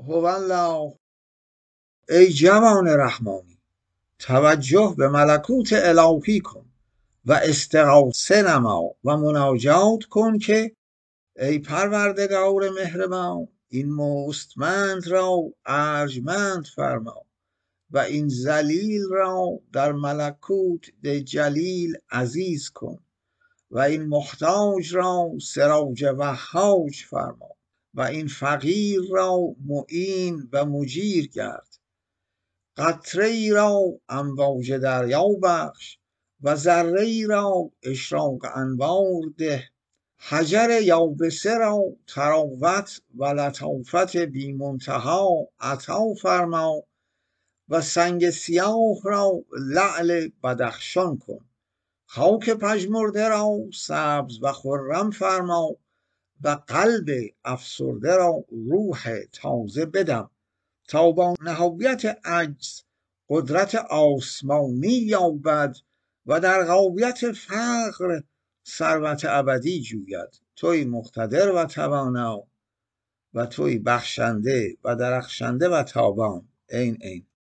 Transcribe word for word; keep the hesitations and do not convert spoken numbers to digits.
هو الله. ای جوان رحمانی، توجه به ملکوت الهی کن و استغاثه نما و مناجات کن که ای پروردگار مهربان، این مستمند را ارجمند فرما و این ذلیل را در ملکوت جلیل عزیز کن و این محتاج را سراج وهاج فرما و این فقیر را معین و مجیر گرد. قطره ای را امواج دریا بخش و ذره ای را اشراق انوار ده. حجر یابسه را طراوت و لطافت بی منتها عطا فرما و سنگ سیاه را لعل بدخشان کن. خاک پژمرده را سبز و خرم فرما و قلب افسرده را روح تازه بدم تا با نهایت عجز قدرت آسمانی یابد و در غایت فقر ثروت ابدی جوید. توی مقتدر و توانا و توی بخشنده و درخشنده و تابان. این این